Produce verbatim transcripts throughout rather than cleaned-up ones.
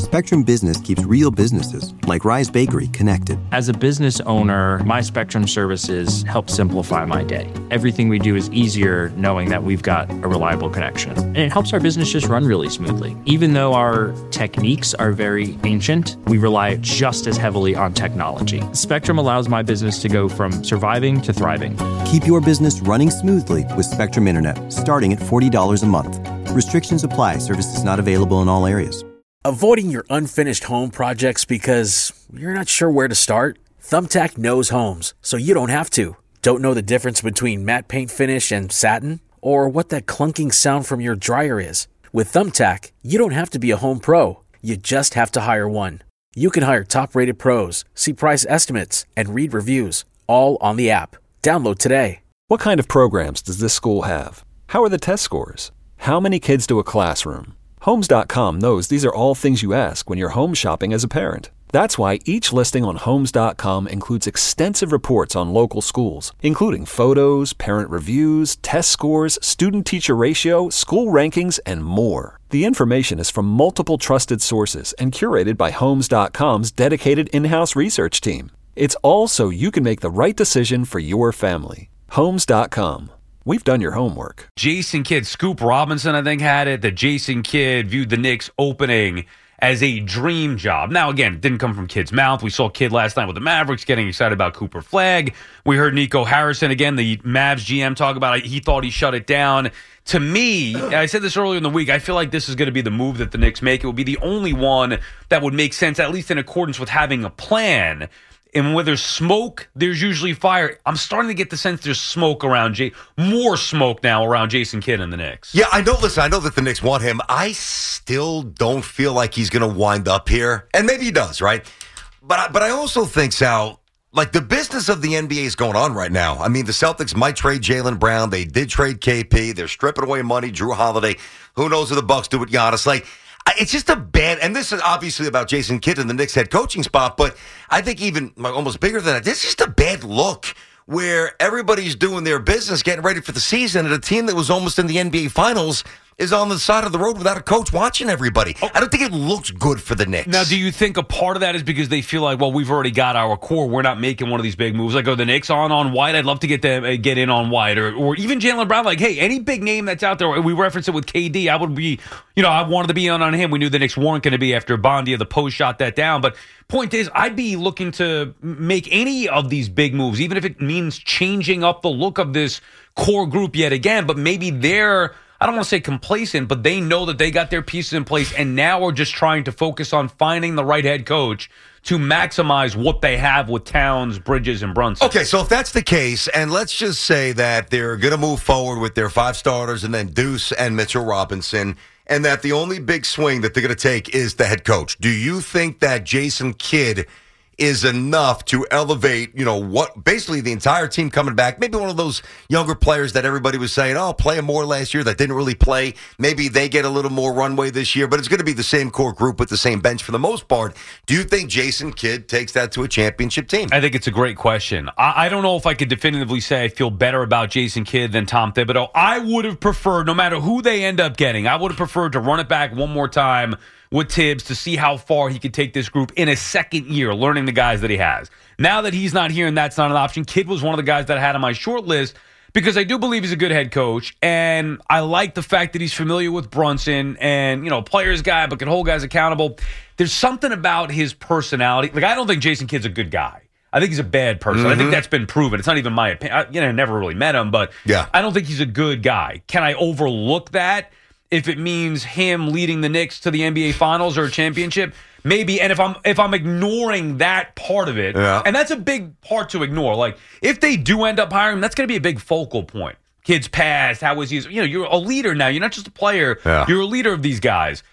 Spectrum Business keeps real businesses, like Rise Bakery, connected. As a business owner, my Spectrum services help simplify my day. Everything we do is easier knowing that we've got a reliable connection. And it helps our business just run really smoothly. Even though our techniques are very ancient, we rely just as heavily on technology. Spectrum allows my business to go from surviving to thriving. Keep your business running smoothly with Spectrum Internet, starting at forty dollars a month. Restrictions apply. Services not available in all areas. Avoiding your unfinished home projects because you're not sure where to start? Thumbtack knows homes, so you don't have to. Don't know the difference between matte paint finish and satin? Or what that clunking sound from your dryer is? With Thumbtack, you don't have to be a home pro. You just have to hire one. You can hire top-rated pros, see price estimates, and read reviews, all on the app. Download today. What kind of programs does this school have? How are the test scores? How many kids do a classroom? Homes dot com knows these are all things you ask when you're home shopping as a parent. That's why each listing on Homes dot com includes extensive reports on local schools, including photos, parent reviews, test scores, student-teacher ratio, school rankings, and more. The information is from multiple trusted sources and curated by Homes dot com's dedicated in-house research team. It's all so you can make the right decision for your family. Homes dot com. We've done your homework. Jason Kidd, Scoop Robinson, I think, had it, that Jason Kidd viewed the Knicks opening as a dream job. Now, again, it didn't come from Kidd's mouth. We saw Kidd last night with the Mavericks getting excited about Cooper Flagg. We heard Nico Harrison, again, the Mavs G M, talk about it. He thought he shut it down. To me, I said this earlier in the week, I feel like this is going to be the move that the Knicks make. It would be the only one that would make sense, at least in accordance with having a plan. And where there's smoke, there's usually fire. I'm starting to get the sense there's smoke around Jay, more smoke now around Jason Kidd and the Knicks. Yeah, I know. Listen, I know that the Knicks want him. I still don't feel like he's going to wind up here, and maybe he does, right? But I, but I also think, Sal, like the business of the N B A is going on right now. I mean, the Celtics might trade Jaylen Brown. They did trade K P. They're stripping away money. Drew Holiday. Who knows what the Bucks do with Giannis? Like. It's just a bad, and this is obviously about Jason Kidd and the Knicks head coaching spot, but I think even almost bigger than that, this is just a bad look where everybody's doing their business, getting ready for the season, and a team that was almost in the N B A Finals is on the side of the road without a coach watching everybody. Oh. I don't think it looks good for the Knicks. Now, do you think a part of that is because they feel like, well, we've already got our core, we're not making one of these big moves? Like, oh, the Knicks on on White, I'd love to get them uh, get in on White, or or even Jaylen Brown. Like, hey, any big name that's out there, we reference it with K D, I would be, you know, I wanted to be on on him. We knew the Knicks weren't going to be after Bondia, the post shot that down. But point is, I'd be looking to make any of these big moves, even if it means changing up the look of this core group yet again. But maybe they're, I don't want to say complacent, but they know that they got their pieces in place and now are just trying to focus on finding the right head coach to maximize what they have with Towns, Bridges, and Brunson. Okay, so if that's the case, and let's just say that they're going to move forward with their five starters and then Deuce and Mitchell Robinson, and that the only big swing that they're going to take is the head coach, do you think that Jason Kidd is enough to elevate, you know, what basically the entire team coming back? Maybe one of those younger players that everybody was saying, oh, play more last year that didn't really play. Maybe they get a little more runway this year, but it's going to be the same core group with the same bench for the most part. Do you think Jason Kidd takes that to a championship team? I think it's a great question. I, I don't know if I could definitively say I feel better about Jason Kidd than Tom Thibodeau. I would have preferred, no matter who they end up getting, I would have preferred to run it back one more time with Tibbs to see how far he could take this group in a second year, learning the guys that he has. Now that he's not here and that's not an option, Kidd was one of the guys that I had on my short list because I do believe he's a good head coach, and I like the fact that he's familiar with Brunson and, you know, player's guy but can hold guys accountable. There's something about his personality. Like, I don't think Jason Kidd's a good guy. I think he's a bad person. Mm-hmm. I think that's been proven. It's not even my opinion. I, you know, I never really met him, but yeah. I don't think he's a good guy. Can I overlook that if it means him leading the Knicks to the N B A Finals or a championship? Maybe. And if I'm if I'm ignoring that part of it, yeah. and that's a big part to ignore. Like, if they do end up hiring him, that's going to be a big focal point. Kids past, how was he? You know, you're a leader now. You're not just a player. Yeah. You're a leader of these guys.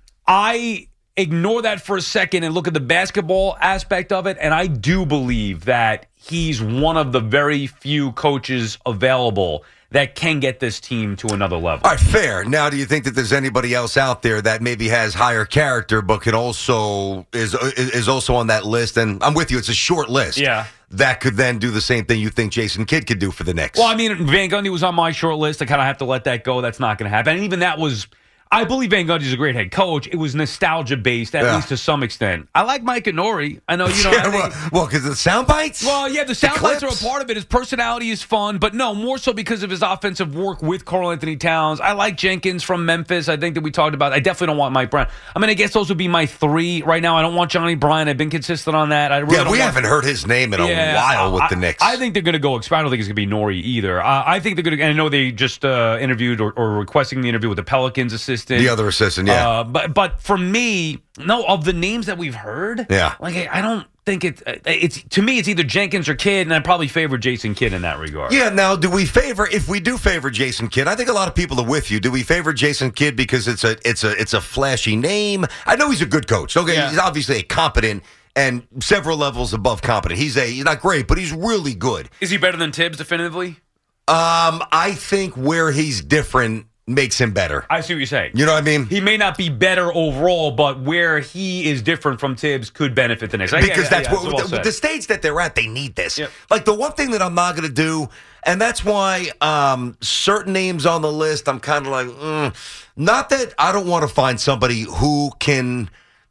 I ignore that for a second and look at the basketball aspect of it, and I do believe that he's one of the very few coaches available that can get this team to another level. All right, fair. Now, do you think that there's anybody else out there that maybe has higher character but can also is is also on that list? And I'm with you, it's a short list. Yeah. That could then do the same thing you think Jason Kidd could do for the Knicks. Well, I mean, Van Gundy was on my short list. I kind of have to let that go. That's not going to happen. And even that was, I believe Van Gundy's a great head coach. It was nostalgia based, at Yeah. least to some extent. I like Mike Nori. I know you don't. Yeah, I well, think- well, because of the sound bites? Well, yeah, the sound bites are clips? a part of it. His personality is fun, but no, more so because of his offensive work with Karl Anthony Towns. I like Jenkins from Memphis. I think that we talked about. I definitely don't want Mike Brown. I mean, I guess those would be my three right now. I don't want Johnny Bryant. I've been consistent on that. I really Yeah, don't we want- haven't heard his name in a Yeah, while with I, the Knicks. I think they're going to go. I don't think it's going to be Nori either. Uh, I think they're going to. And I know they just uh, interviewed or, or requesting the interview with the Pelicans assistant, the other assistant, yeah. Uh, but but for me, no, of the names that we've heard, Yeah. like I, I don't think it. It's to me, it's either Jenkins or Kidd, and I probably favor Jason Kidd in that regard. Yeah, now, do we favor, if we do favor Jason Kidd, I think a lot of people are with you. Do we favor Jason Kidd because it's a it's a, it's a flashy name? I know he's a good coach. Okay, Yeah. he's obviously a competent and several levels above competent. He's a he's not great, but he's really good. Is he better than Tibbs definitively? Um, I think where he's different makes him better. I see what you're saying. You know what I mean? He may not be better overall, but where he is different from Tibbs could benefit the Knicks. I- Because yeah, that's yeah, what well the, said. the stage that they're at, they need this. Yep. Like the one thing that I'm not going to do, and that's why um, certain names on the list, I'm kind of like, mm. Not that I don't want to find somebody who can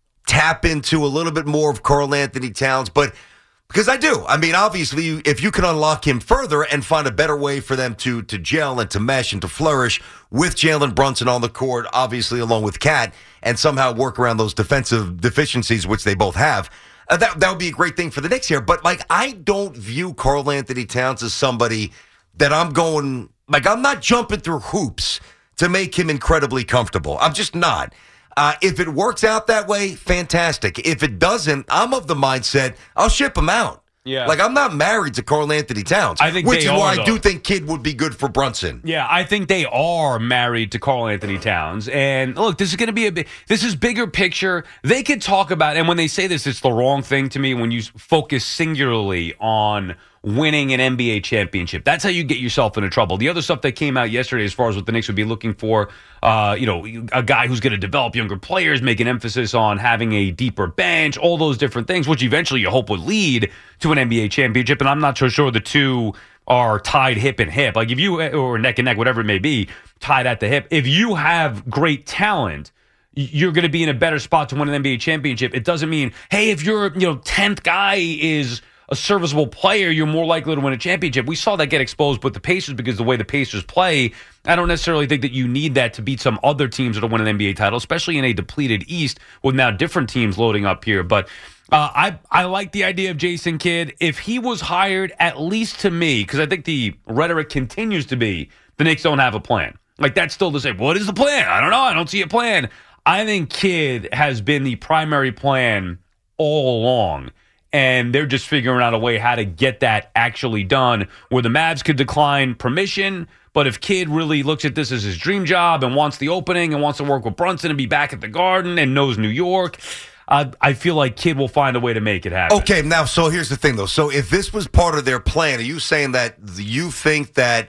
tap into a little bit more of Karl Anthony Towns, but because I do. I mean, obviously, if you can unlock him further and find a better way for them to to gel and to mesh and to flourish with Jalen Brunson on the court, obviously along with Cat, and somehow work around those defensive deficiencies, which they both have, uh, that, that would be a great thing for the Knicks here. But, like, I don't view Karl Anthony Towns as somebody that I'm going, like, I'm not jumping through hoops to make him incredibly comfortable. I'm just not. Uh, if it works out that way, fantastic. If it doesn't, I'm of the mindset I'll ship him out. Yeah. Like, I'm not married to Karl Anthony Towns. I think which they is are, why though. I do think Kidd would be good for Brunson. Yeah, I think they are married to Karl Anthony Towns. And look, this is going to be a big, this is bigger picture. They could talk about, and when they say this, it's the wrong thing to me when you focus singularly on winning an N B A championship. That's how you get yourself into trouble. The other stuff that came out yesterday as far as what the Knicks would be looking for, uh, you know, a guy who's going to develop younger players, make an emphasis on having a deeper bench, all those different things, which eventually you hope would lead to an N B A championship. And I'm not so sure the two are tied hip and hip. Like if you, or neck and neck, whatever it may be, tied at the hip. If you have great talent, you're going to be in a better spot to win an N B A championship. It doesn't mean, hey, if your, you know, tenth guy is a serviceable player, you're more likely to win a championship. We saw that get exposed with the Pacers because the way the Pacers play, I don't necessarily think that you need that to beat some other teams that will win an N B A title, especially in a depleted East with now different teams loading up here. But uh, I I like the idea of Jason Kidd. If he was hired, at least to me, because I think the rhetoric continues to be the Knicks don't have a plan. Like that's still the same. What is the plan? I don't know. I don't see a plan. I think Kidd has been the primary plan all along. And they're just figuring out a way how to get that actually done where the Mavs could decline permission. But if Kidd really looks at this as his dream job and wants the opening and wants to work with Brunson and be back at the Garden and knows New York, uh, I feel like Kidd will find a way to make it happen. Okay, now, so here's the thing, though. So if this was part of their plan, are you saying that you think that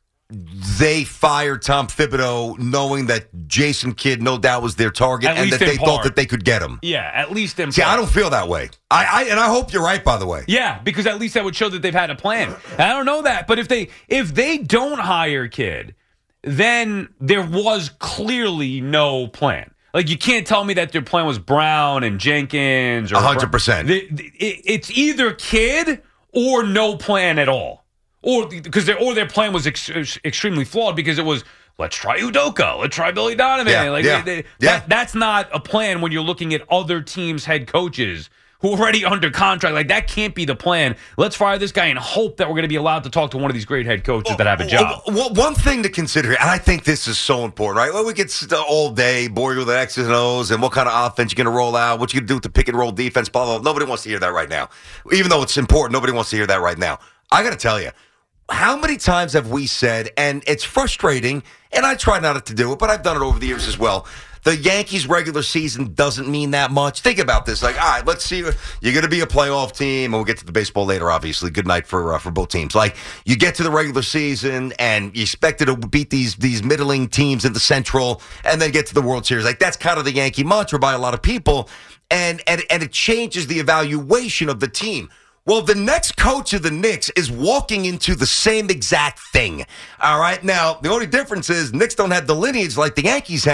they fired Tom Thibodeau knowing that Jason Kidd no doubt was their target At and least that in they part. thought that they could get him? Yeah, at least in See, part. I don't feel that way. I, I and I hope you're right, by the way. Yeah, because at least that would show that they've had a plan. And I don't know that, but if they if they don't hire Kidd, then there was clearly no plan. Like you can't tell me that their plan was Brown and Jenkins or one hundred percent. The- the- it- It's either Kidd or no plan at all, or because their or their plan was ex- extremely flawed because it was let's try Udoka, let's try Billy Donovan. Yeah, like yeah, they- they- yeah. That, that's not a plan when you're looking at other teams' head coaches who are already under contract. Like that can't be the plan. Let's fire this guy and hope that we're going to be allowed to talk to one of these great head coaches that have a job. Well, one thing to consider, and I think this is so important, right? Well, we get all day bored with the X's and O's and what kind of offense you're going to roll out, what you're going to do with the pick and roll defense, blah, blah, blah. Nobody wants to hear that right now. Even though it's important, nobody wants to hear that right now. I got to tell you, how many times have we said, and it's frustrating, and I try not to do it, but I've done it over the years as well, the Yankees regular season doesn't mean that much. Think about this. Like, all right, let's see. You're going to be a playoff team, and we'll get to the baseball later, obviously. Good night for uh, for both teams. Like, you get to the regular season, and you expected to beat these these middling teams in the Central, and then get to the World Series. Like, that's kind of the Yankee mantra by a lot of people, and and and it changes the evaluation of the team. Well, the next coach of the Knicks is walking into the same exact thing. All right? Now, the only difference is Knicks don't have the lineage like the Yankees have,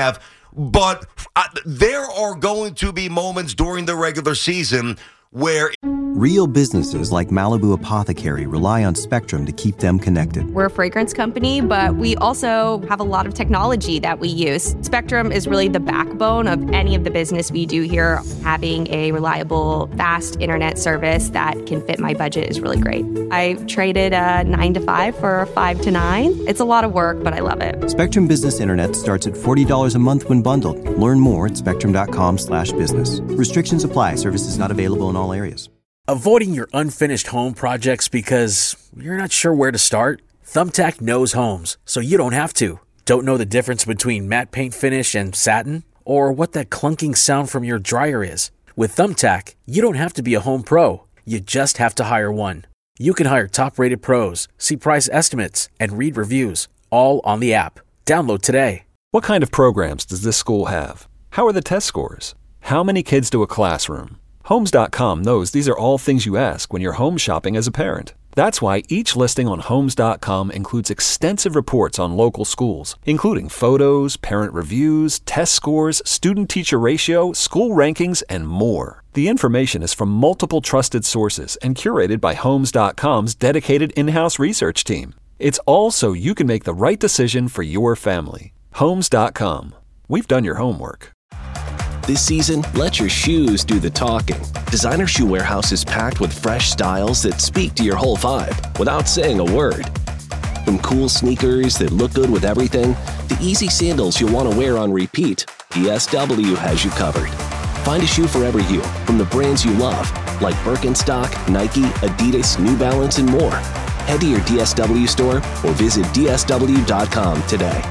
but uh, there are going to be moments during the regular season where Real businesses like Malibu Apothecary rely on Spectrum to keep them connected. We're a fragrance company, but we also have a lot of technology that we use. Spectrum is really the backbone of any of the business we do here. Having a reliable, fast internet service that can fit my budget is really great. I traded a nine to five for a five to nine. It's a lot of work, but I love it. Spectrum Business Internet starts at forty dollars a month when bundled. Learn more at spectrum.com slash business. Restrictions apply. Services not available in all areas. Avoiding your unfinished home projects because you're not sure where to start? Thumbtack knows homes, so you don't have to. Don't know the difference between matte paint finish and satin? Or what that clunking sound from your dryer is? With Thumbtack, you don't have to be a home pro. You just have to hire one. You can hire top-rated pros, see price estimates, and read reviews, all on the app. Download today. What kind of programs does this school have? How are the test scores? How many kids do a classroom? Homes dot com knows these are all things you ask when you're home shopping as a parent. That's why each listing on Homes dot com includes extensive reports on local schools, including photos, parent reviews, test scores, student-teacher ratio, school rankings, and more. The information is from multiple trusted sources and curated by Homes dot com's dedicated in-house research team. It's all so you can make the right decision for your family. Homes dot com. We've done your homework. This season, let your shoes do the talking. Designer Shoe Warehouse is packed with fresh styles that speak to your whole vibe without saying a word. From cool sneakers that look good with everything, to easy sandals you'll want to wear on repeat, D S W has you covered. Find a shoe for every you from the brands you love, like Birkenstock, Nike, Adidas, New Balance, and more. Head to your D S W store or visit D S W dot com today.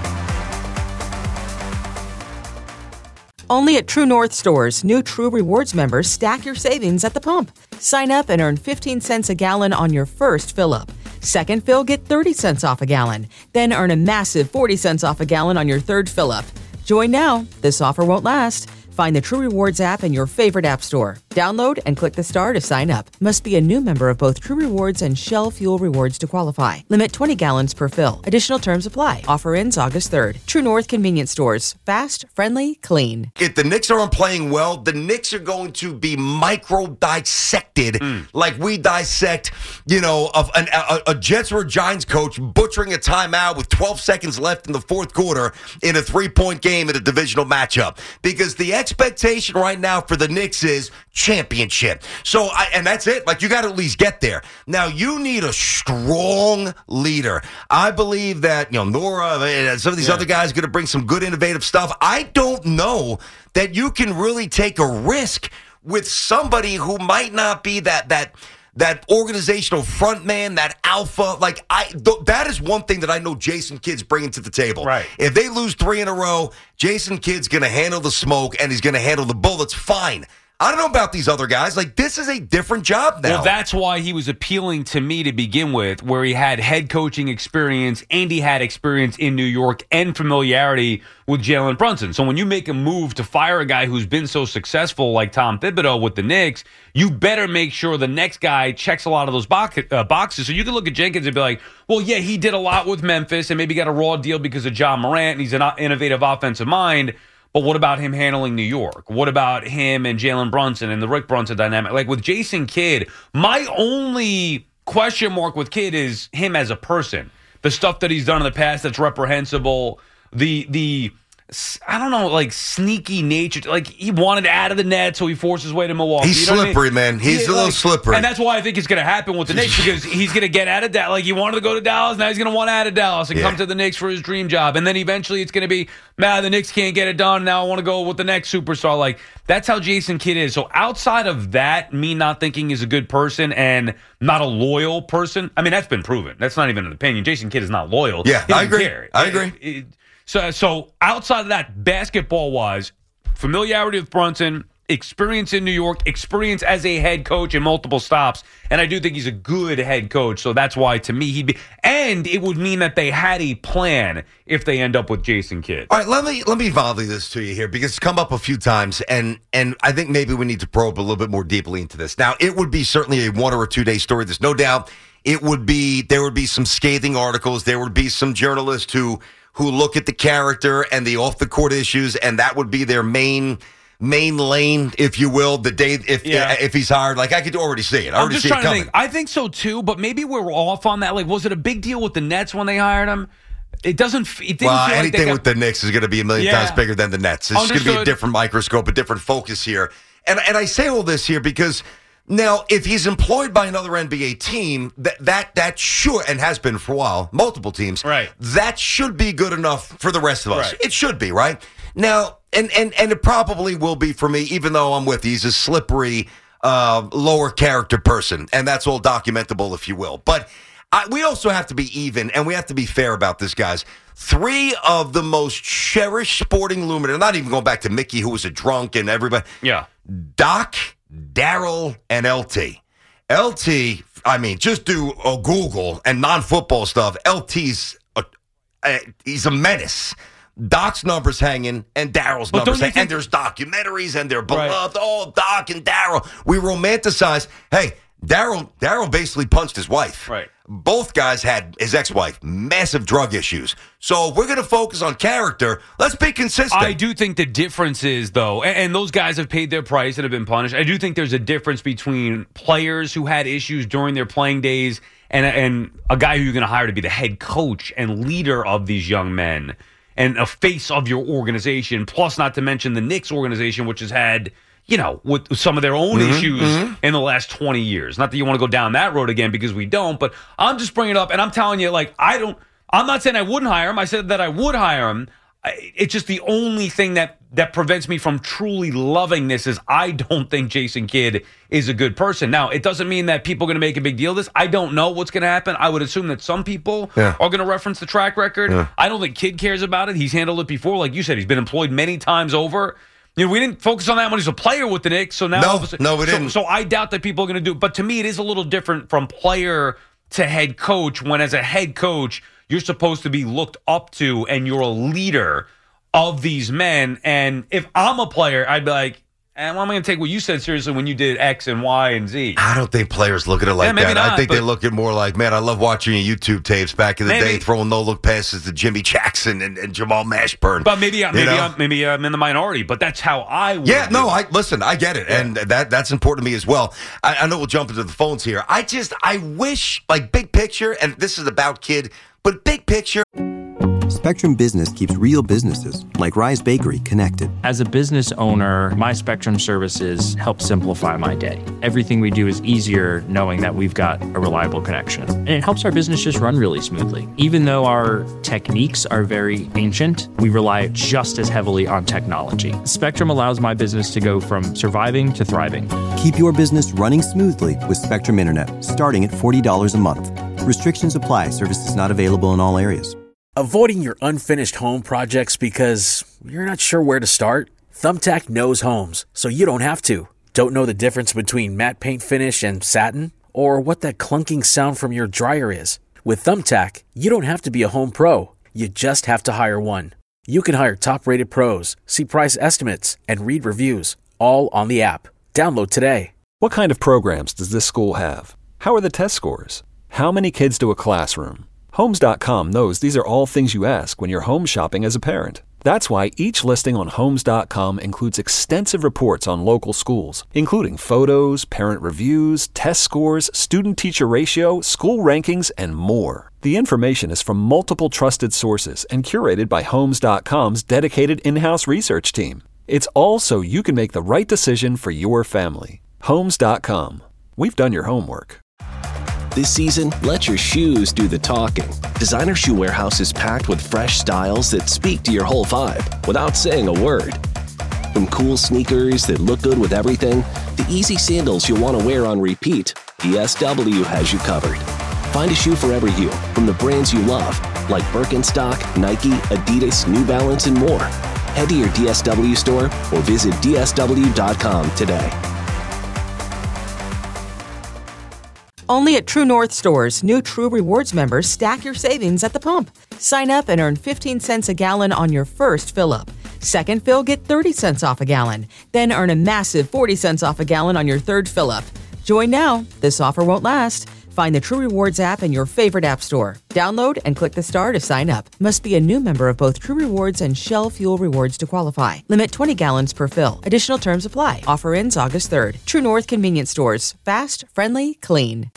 Only at True North stores, new True Rewards members stack your savings at the pump. Sign up and earn fifteen cents a gallon on your first fill-up. Second fill, get thirty cents off a gallon. Then earn a massive forty cents off a gallon on your third fill-up. Join now. This offer won't last. Find the True Rewards app in your favorite app store. Download and click the star to sign up. Must be a new member of both True Rewards and Shell Fuel Rewards to qualify. Limit twenty gallons per fill. Additional terms apply. Offer ends August third. True North Convenience Stores. Fast, friendly, clean. If the Knicks aren't playing well, the Knicks are going to be micro-dissected mm. like we dissect, you know, of an, a, a Jets or a Giants coach butchering a timeout with twelve seconds left in the fourth quarter in a three-point game in a divisional matchup. Because the expectation right now for the Knicks is championship. So, I, and that's it. Like, you got to at least get there. Now, you need a strong leader. I believe that, you know, Nora and some of these yeah. other guys are going to bring some good, innovative stuff. I don't know that you can really take a risk with somebody who might not be that, that, that organizational front man, that alpha. Like, I, th- that is one thing that I know Jason Kidd's bringing to the table. Right. If they lose three in a row, Jason Kidd's going to handle the smoke and he's going to handle the bullets fine. I don't know about these other guys. Like, this is a different job now. Well, that's why he was appealing to me to begin with, where he had head coaching experience and he had experience in New York and familiarity with Jalen Brunson. So when you make a move to fire a guy who's been so successful like Tom Thibodeau with the Knicks, you better make sure the next guy checks a lot of those box, uh, boxes. So you can look at Jenkins and be like, well, yeah, he did a lot with Memphis and maybe got a raw deal because of John Morant and he's an innovative offensive mind. But what about him handling New York? What about him and Jalen Brunson and the Rick Brunson dynamic? Like with Jason Kidd, my only question mark with Kidd is him as a person. The stuff that he's done in the past that's reprehensible. The the I don't know, like sneaky nature. Like he wanted out of the net, so he forced his way to Milwaukee. He's you know slippery, I mean? man. He's yeah, a little like, slippery. And that's why I think it's going to happen with the Knicks because he's going to get out of Dallas. Like he wanted to go to Dallas, now he's going to want out of Dallas and yeah. come to the Knicks for his dream job. And then eventually it's going to be, man, the Knicks can't get it done. Now I want to go with the next superstar. Like that's how Jason Kidd is. So outside of that, me not thinking he's a good person and not a loyal person. I mean, that's been proven. That's not even an opinion. Jason Kidd is not loyal. Yeah, he I agree. Care. I agree. It, it, So, so outside of that, basketball-wise, familiarity with Brunson, experience in New York, experience as a head coach in multiple stops, and I do think he's a good head coach. So that's why, to me, he'd be. And it would mean that they had a plan if they end up with Jason Kidd. All right, let me let me volley this to you here because it's come up a few times, and and I think maybe we need to probe a little bit more deeply into this. Now, it would be certainly a one or a two day story. There's no doubt. It would be there would be some scathing articles. There would be some journalists who. who look at the character and the off the court issues, and that would be their main main lane, if you will, the day if Yeah. if he's hired. Like, I could already see it. I I'm already just see trying it to coming. think. I think so too, but maybe we're off on that. Like, was it a big deal with the Nets when they hired him? It doesn't. f- It didn't Well, feel like anything they got, with the Knicks is going to be a million Yeah. times bigger than the Nets. It's going to be a Understood. different microscope, a different focus here. And and I say all this here because now, if he's employed by another N B A team, that that that should and has been for a while, multiple teams, Right. that should be good enough for the rest of us. Right. It should be, right? Now, and and and it probably will be for me, even though I'm with you. He's a slippery, uh, lower character person, and that's all documentable, if you will. But I, we also have to be even, and we have to be fair about this, guys. Three of the most cherished sporting luminaries, not even going back to Mickey, who was a drunk, and everybody. Yeah. Doc, Daryl, and L T. L T, I mean, just do a Google and non-football stuff. L T's, a, a, he's a menace. Doc's numbers hanging and Daryl's But numbers don't you hanging. And think- there's documentaries and they're Right. beloved. Oh, Doc and Daryl. We romanticize. Hey, Daryl Daryl basically punched his wife. Right. Both guys had his ex-wife, massive drug issues. So if we're going to focus on character, let's be consistent. I do think the difference is, though, and, and those guys have paid their price and have been punished. I do think there's a difference between players who had issues during their playing days and and a guy who you're going to hire to be the head coach and leader of these young men and a face of your organization. Plus, not to mention the Knicks organization, which has had, you know, with some of their own Mm-hmm, issues in the last twenty years. Not that you want to go down that road again because we don't, but I'm just bringing it up and I'm telling you, like, I don't, I'm not saying I wouldn't hire him. I said that I would hire him. I, it's just the only thing that, that prevents me from truly loving this is I don't think Jason Kidd is a good person. Now, it doesn't mean that people are going to make a big deal of this. I don't know what's going to happen. I would assume that some people Yeah. are going to reference the track record. Yeah. I don't think Kidd cares about it. He's handled it before. Like you said, he's been employed many times over. You know, we didn't focus on that when he was a player with the Knicks. So now, No, all of a sudden- no, we so- didn't. So I doubt that people are going to do it. But to me, it is a little different from player to head coach. When as a head coach, you're supposed to be looked up to, and you're a leader of these men. And if I'm a player, I'd be like, eh, well, I'm going to take what you said seriously when you did X and Y and Z. I don't think players look at it like Yeah, maybe that. I not, think they but- look at more like, man, I love watching your YouTube tapes back in the Maybe. day, throwing no-look passes to Jimmy Jackson and, and Jamal Mashburn. But maybe, You maybe, know? I'm, maybe I'm in the minority. But that's how I would. Yeah, do no, it. I listen, I get it. And that that's important to me as well. I, I know we'll jump into the phones here. I just, I wish, like, big picture, and this is about Kid, but big picture. Spectrum Business keeps real businesses, like Rise Bakery, connected. As a business owner, my Spectrum services help simplify my day. Everything we do is easier knowing that we've got a reliable connection. And it helps our business just run really smoothly. Even though our techniques are very ancient, we rely just as heavily on technology. Spectrum allows my business to go from surviving to thriving. Keep your business running smoothly with Spectrum Internet, starting at forty dollars a month. Restrictions apply. Services not available in all areas. Avoiding your unfinished home projects because you're not sure where to start? Thumbtack knows homes, so you don't have to. Don't know the difference between matte paint finish and satin? Or what that clunking sound from your dryer is? With Thumbtack, you don't have to be a home pro. You just have to hire one. You can hire top-rated pros, see price estimates, and read reviews, all on the app. Download today. What kind of programs does this school have? How are the test scores? How many kids do a classroom? Homes dot com knows these are all things you ask when you're home shopping as a parent. That's why each listing on Homes dot com includes extensive reports on local schools, including photos, parent reviews, test scores, student-teacher ratio, school rankings, and more. The information is from multiple trusted sources and curated by Homes dot com's dedicated in-house research team. It's all so you can make the right decision for your family. Homes dot com. We've done your homework. This season, let your shoes do the talking. Designer Shoe Warehouse is packed with fresh styles that speak to your whole vibe without saying a word. From cool sneakers that look good with everything, to easy sandals you'll want to wear on repeat, D S W has you covered. Find a shoe for every you from the brands you love, like Birkenstock, Nike, Adidas, New Balance, and more. Head to your D S W store or visit D S W dot com today. Only at True North stores, new True Rewards members stack your savings at the pump. Sign up and earn fifteen cents a gallon on your first fill-up. Second fill, get thirty cents off a gallon. Then earn a massive forty cents off a gallon on your third fill-up. Join now. This offer won't last. Find the True Rewards app in your favorite app store. Download and click the star to sign up. Must be a new member of both True Rewards and Shell Fuel Rewards to qualify. Limit twenty gallons per fill. Additional terms apply. Offer ends August third. True North Convenience Stores. Fast, friendly, clean.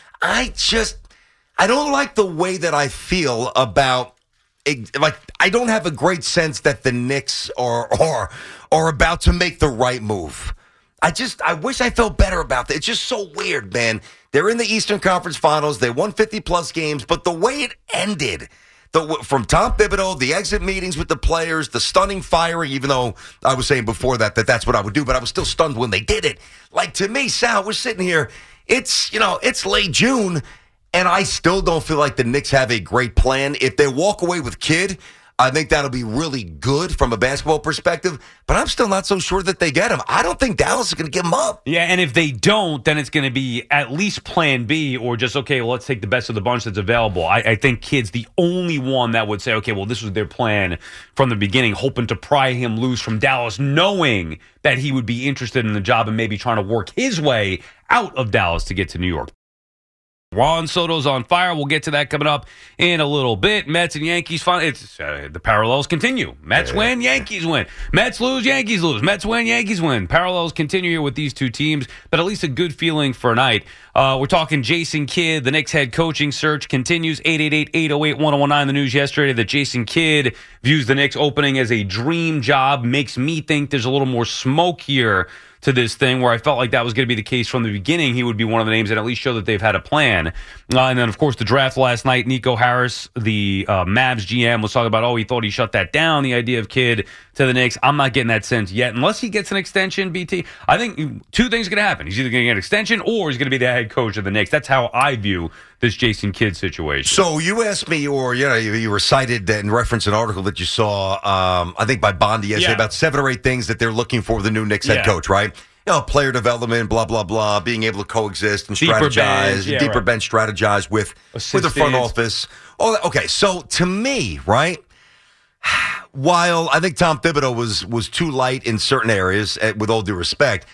I just, I don't like the way that I feel about, like, I don't have a great sense that the Knicks are, are, are about to make the right move. I just, I wish I felt better about that. It's just so weird, man. They're in the Eastern Conference Finals. They won fifty-plus games, but the way it ended, the, from Tom Thibodeau, the exit meetings with the players, the stunning firing, even though I was saying before that that that's what I would do, but I was still stunned when they did it. Like, to me, Sal, we're sitting here, it's, you know, it's late June, and I still don't feel like the Knicks have a great plan. If they walk away with Kidd, I think that'll be really good from a basketball perspective, but I'm still not so sure that they get him. I don't think Dallas is going to give him up. Yeah, and if they don't, then it's going to be at least plan B or just, okay, well, let's take the best of the bunch that's available. I, I think Kidd's the only one that would say, okay, well, this was their plan from the beginning, hoping to pry him loose from Dallas, knowing that he would be interested in the job and maybe trying to work his way out of Dallas to get to New York. Juan Soto's on fire. We'll get to that coming up in a little bit. Mets and Yankees, fun. It's uh, the parallels continue. Mets yeah. win, Yankees win. Mets lose, Yankees lose. Mets win, Yankees win. Parallels continue here with these two teams, but at least a good feeling for a night. Uh, we're talking Jason Kidd. The Knicks head coaching search continues. eight eight eight, eight oh eight, one oh one nine. The news yesterday that Jason Kidd views the Knicks opening as a dream job. Makes me think there's a little more smoke here to this thing, where I felt like that was going to be the case from the beginning. He would be one of the names that at least show that they've had a plan. Uh, and then, of course, the draft last night, Nico Harris, the uh, Mavs G M, was talking about, oh, he thought he shut that down, the idea of Kidd to the Knicks. I'm not getting that sense yet. Unless he gets an extension, B T, I think two things are going to happen. He's either going to get an extension or he's going to be the head coach of the Knicks. That's how I view this Jason Kidd situation. So you asked me, or you know, you, you recited in reference an article that you saw, um, I think by Bondi yesterday, yeah. about seven or eight things that they're looking for the new Knicks head yeah. coach, right? You know, player development, blah, blah, blah, being able to coexist and deeper strategize, bench, yeah, deeper right. bench strategize with, with the front office. All that. Okay, so to me, right, while I think Tom Thibodeau was was too light in certain areas, with all due respect,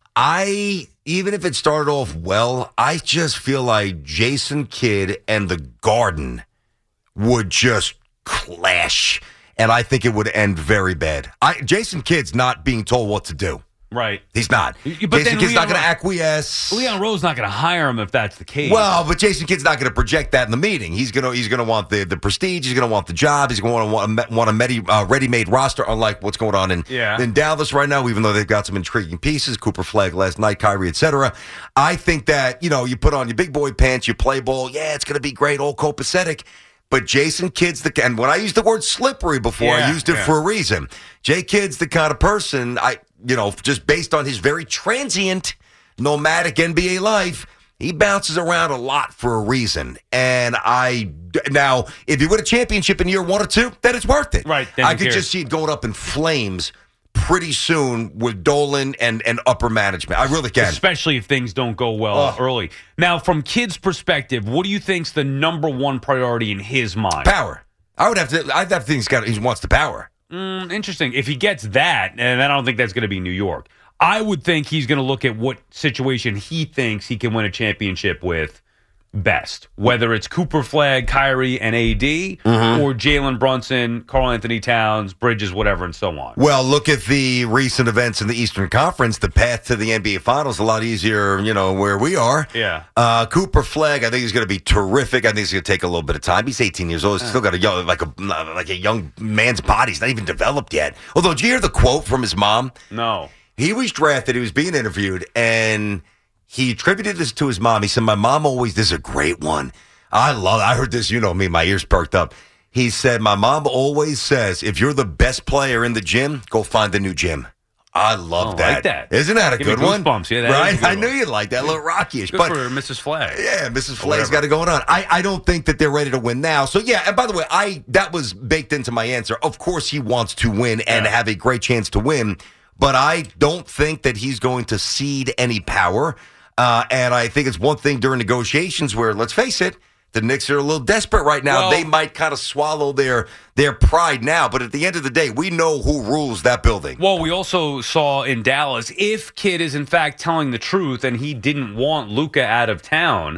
I, even if it started off well, I just feel like Jason Kidd and the Garden would just clash, and I think it would end very bad. I, Jason Kidd's not being told what to do. Right. He's not. But Jason then Kidd's Leon not going to Rose- acquiesce. Leon Rose not going to hire him if that's the case. Well, but Jason Kidd's not going to project that in the meeting. He's going to he's going to want the, the prestige. He's going to want the job. He's going to want, want a medi, uh, ready-made roster, unlike what's going on in, yeah. in Dallas right now, even though they've got some intriguing pieces, Cooper Flag last night, Kyrie, et cetera. I think that, you know, you put on your big boy pants, you play ball, yeah, it's going to be great, all copacetic. But Jason Kidd's the, and when I used the word slippery before, yeah, I used it yeah. for a reason. Jay Kidd's the kind of person, I, you know, just based on his very transient, nomadic N B A life, he bounces around a lot for a reason. And I, now, if you win a championship in year one or two, then it's worth it. Right. I could just see it going up in flames pretty soon with Dolan and, and upper management. I really can. Especially if things don't go well Oh. early. Now, from Kidd's perspective, what do you think's the number one priority in his mind? Power. I would have to, I'd have to think he's got, he wants the power. Mm, interesting. If he gets that, and I don't think that's going to be New York, I would think he's going to look at what situation he thinks he can win a championship with best, whether it's Cooper Flag, Kyrie, and A D, Mm-hmm. or Jalen Brunson, Karl Anthony Towns, Bridges, whatever, and so on. Well, look at the recent events in the Eastern Conference. The path to the N B A Finals is a lot easier, you know, where we are. Yeah. Uh, Cooper Flag, I think he's going to be terrific. I think he's going to take a little bit of time. He's eighteen years old. He's still got a young, like a like a young man's body. He's not even developed yet. Although, did you hear the quote from his mom? No. He was drafted. He was being interviewed, and he attributed this to his mom. He said, "My mom always, this is a great one. I love, I heard this, you know me, my ears perked up. He said, my mom always says, if you're the best player in the gym, go find a new gym." I love Oh, that. like that. Isn't that a Give me good one? goosebumps. Yeah, that is a right? good I knew one. you'd like that. A little Rocky-ish. Good But for Missus Flag. yeah, Missus Or Flag's whatever. got it going on. I, I don't think that they're ready to win now. So, yeah, and by the way, I that was baked into my answer. Of course he wants to win and Yeah. have a great chance to win, but I don't think that he's going to cede any power. Uh, and I think it's one thing during negotiations where, let's face it, the Knicks are a little desperate right now. Well- They might kind of swallow their their pride now, but at the end of the day, we know who rules that building. Well, we also saw in Dallas, if Kidd is in fact telling the truth and he didn't want Luka out of town,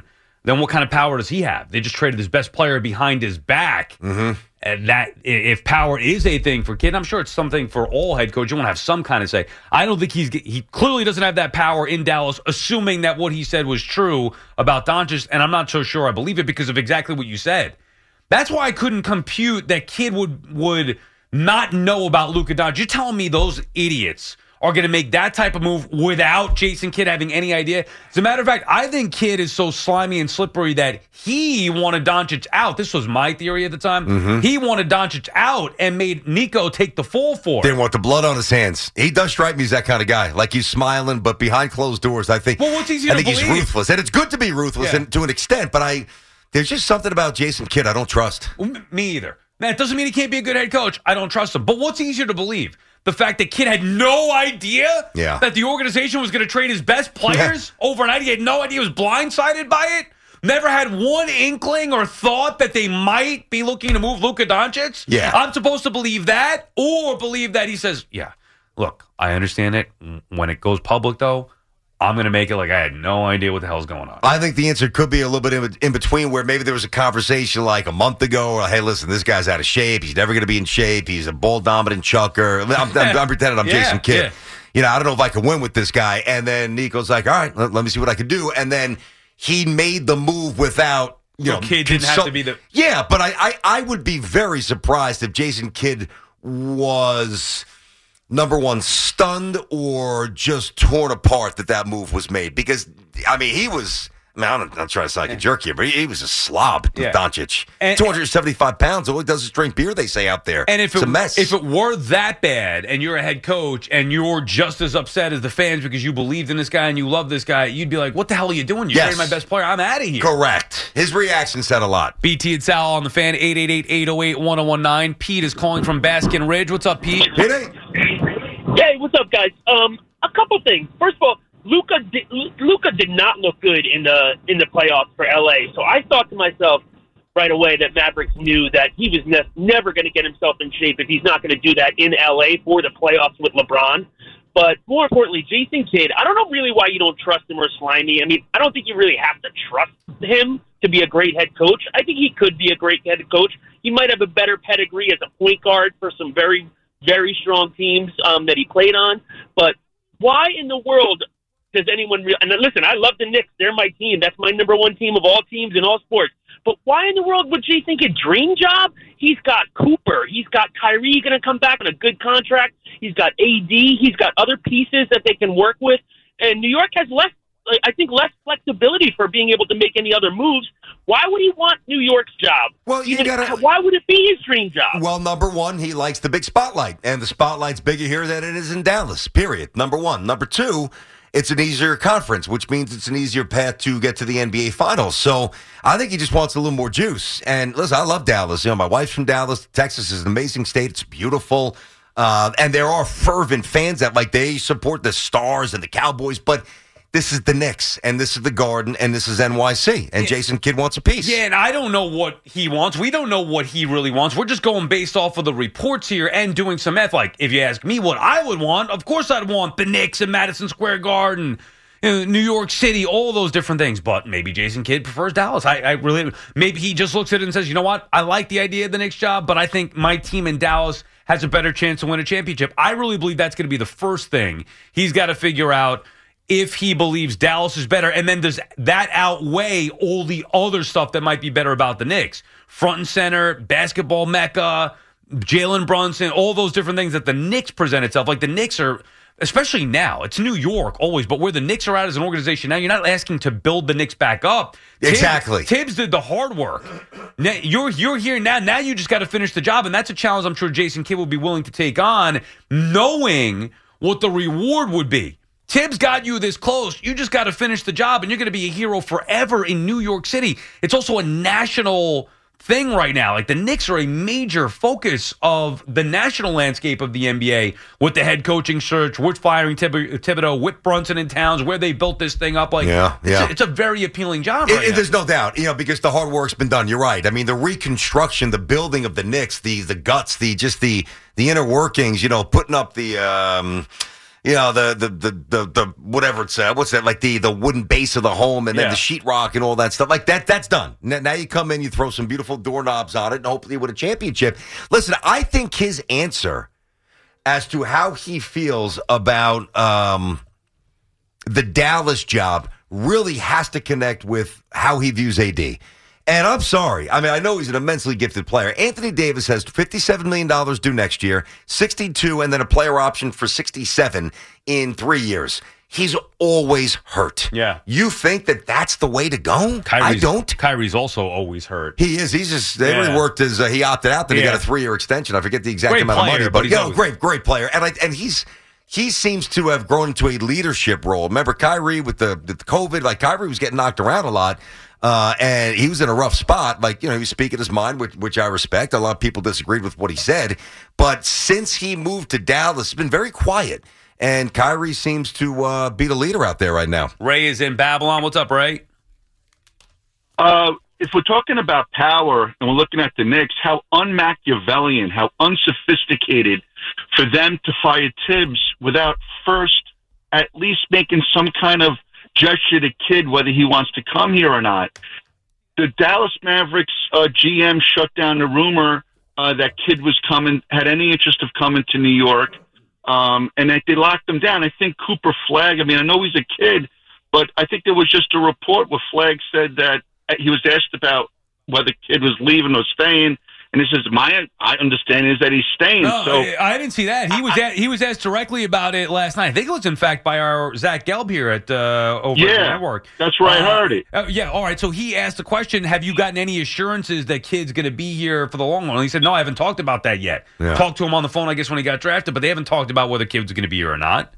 then what kind of power does he have? They just traded his best player behind his back. Mm-hmm. And that, if power is a thing for Kidd, I'm sure it's something for all head coaches. You want to have some kind of say. I don't think he's he clearly doesn't have that power in Dallas, assuming that what he said was true about Doncic, and I'm not so sure I believe it because of exactly what you said. That's why I couldn't compute that Kidd would would not know about Luka Doncic. You're telling me those idiots are going to make that type of move without Jason Kidd having any idea? As a matter of fact, I think Kidd is so slimy and slippery that he wanted Doncic out. This was my theory at the time. Mm-hmm. He wanted Doncic out and made Nico take the fall for it. Didn't want the blood on his hands. He does strike me as that kind of guy. Like he's smiling, but behind closed doors, I think. Well, what's easier I think to he's believe? ruthless, and it's good to be ruthless Yeah. and, to an extent. But I, there's just something about Jason Kidd I don't trust. Me either. That doesn't mean he can't be a good head coach. I don't trust him. But what's easier to believe? The fact that Kidd had no idea Yeah. that the organization was going to trade his best players overnight. He had no idea. He was blindsided by it. Never had one inkling or thought that they might be looking to move Luka Doncic. Yeah. I'm supposed to believe that or believe that he says, yeah, look, I understand it. When it goes public, though, I'm going to make it like I had no idea what the hell's going on. I think the answer could be a little bit in, in between, where maybe there was a conversation like a month ago, or, hey, listen, this guy's out of shape. He's never going to be in shape. He's a ball-dominant chucker. I'm, I'm, I'm pretending I'm Yeah, Jason Kidd. yeah. You know, I don't know if I can win with this guy. And then Nico's like, all right, let, let me see what I can do. And then he made the move without, you So know. Kidd didn't have consult- to be the- Yeah, but I, I, I would be very surprised if Jason Kidd was, number one, stunned or just torn apart that that move was made. Because, I mean, he was, I mean, I'm not, not trying to sound like a jerk here, but he, he was a slob, Yeah. Doncic. And- two hundred seventy-five pounds, all he does is drink beer, they say out there. And if it's it, a mess. if it were that bad and you're a head coach and you're just as upset as the fans because you believed in this guy and you love this guy, you'd be like, what the hell are you doing? You're Yes. trading my best player. I'm out of here. Correct. His reaction said a lot. B T and Sal on the fan, eight eight eight, eight oh eight, one oh one nine. Pete is calling from Baskin Ridge. What's up, Pete? Hit it. Hey, what's up, guys? Um, a couple things. First of all, Luka did, Luka did not look good in the in the playoffs for L A. So I thought to myself right away that Mavericks knew that he was ne- never going to get himself in shape if he's not going to do that in L A for the playoffs with LeBron. But more importantly, Jason Kidd, I don't know really why you don't trust him or slimy. I mean, I don't think you really have to trust him to be a great head coach. I think he could be a great head coach. He might have a better pedigree as a point guard for some very, very strong teams um, that he played on. But why in the world does anyone re- – and listen, I love the Knicks. They're my team. That's my number one team of all teams in all sports. But why in the world would Jay think a dream job? He's got Cooper. He's got Kyrie going to come back on a good contract. He's got A D. He's got other pieces that they can work with. And New York has less, I think, less flexibility for being able to make any other moves. Why would he want New York's job? Well, you Even- gotta- Why would it be his dream job? Well, number one, he likes the big spotlight, and the spotlight's bigger here than it is in Dallas, period. Number one. Number two, it's an easier conference, which means it's an easier path to get to the N B A Finals. So I think he just wants a little more juice. And listen, I love Dallas. You know, my wife's from Dallas. Texas is an amazing state. It's beautiful. Uh, and there are fervent fans that, like, they support the Stars and the Cowboys, but this is the Knicks, and this is the Garden, and this is N Y C, and Jason Kidd wants a piece. Yeah, and I don't know what he wants. We don't know what he really wants. We're just going based off of the reports here and doing some math. Like, if you ask me what I would want, of course I'd want the Knicks and Madison Square Garden, you know, New York City, all those different things. But maybe Jason Kidd prefers Dallas. I, I really, maybe he just looks at it and says, you know what? I like the idea of the Knicks job, but I think my team in Dallas has a better chance to win a championship. I really believe that's going to be the first thing he's got to figure out, if he believes Dallas is better. And then does that outweigh all the other stuff that might be better about the Knicks? Front and center, basketball mecca, Jalen Brunson, all those different things that the Knicks present itself. Like the Knicks are, especially now, it's New York always, but where the Knicks are at as an organization now, you're not asking to build the Knicks back up. Tibbs, Exactly. Tibbs did the hard work. Now, you're you're here now. Now you just got to finish the job, and that's a challenge I'm sure Jason Kidd will be willing to take on, knowing what the reward would be. Tibbs got you this close. You just got to finish the job, and you're going to be a hero forever in New York City. It's also a national thing right now. Like, the Knicks are a major focus of the national landscape of the N B A with the head coaching search, with firing Thib- Thibodeau, with Brunson and Towns, where they built this thing up. Like, Yeah, yeah. It's, a, it's a very appealing job It- right it- now. There's no doubt, you know, because the hard work's been done. You're right. I mean, the reconstruction, the building of the Knicks, the the guts, the just the the inner workings. You know, putting up the. Um, you know, the the the the, the whatever it's uh, what's that like the the wooden base of the home and then Yeah. the sheetrock and all that stuff like that. That's done. N- Now you come in, you throw some beautiful doorknobs on it, and hopefully win a championship. Listen, I think his answer as to how he feels about um, the Dallas job really has to connect with how he views A D. And I'm sorry. I mean, I know he's an immensely gifted player. Anthony Davis has fifty-seven million dollars due next year, sixty-two, and then a player option for sixty-seven in three years. He's always hurt. Yeah. You think that that's the way to go? Kyrie's, I don't. Kyrie's also always hurt. He is. He's just, they Yeah. already worked his, uh, he opted out, then he Yeah. got a three-year extension. I forget the exact Great amount player, of money. but But, he's you know, always- great, great player. And I, and he's, he seems to have grown into a leadership role. Remember Kyrie with the, the COVID, like Kyrie was getting knocked around a lot. Uh, and he was in a rough spot. Like, you know, he was speaking his mind, which, which I respect. A lot of people disagreed with what he said. But since he moved to Dallas, it's been very quiet. And Kyrie seems to uh, be the leader out there right now. Ray is in Babylon. What's up, Ray? Uh, if we're talking about power and we're looking at the Knicks, how un-Machiavellian, how unsophisticated for them to fire Tibbs without first at least making some kind of gesture to Kidd whether he wants to come here or not. The Dallas Mavericks uh, G M shut down the rumor uh, that Kidd was coming, had any interest of coming to New York. Um, and that they locked him down. I think Cooper Flagg, I mean, I know he's a kid, but I think there was just a report where Flagg said that he was asked about whether Kidd was leaving or staying. And he says, my I understanding is that he's staying. No, so I, I didn't see that. He was at, he was asked directly about it last night. I think it was, in fact, by our Zach Gelb here at uh, over at the Yeah, network. that's where I Uh, heard it. Uh, yeah, all right. So he asked the question, have you gotten any assurances that Kidd's going to be here for the long run? And he said, no, I haven't talked about that yet. Yeah. Talked to him on the phone, I guess, when he got drafted, but they haven't talked about whether Kidd's going to be here or not.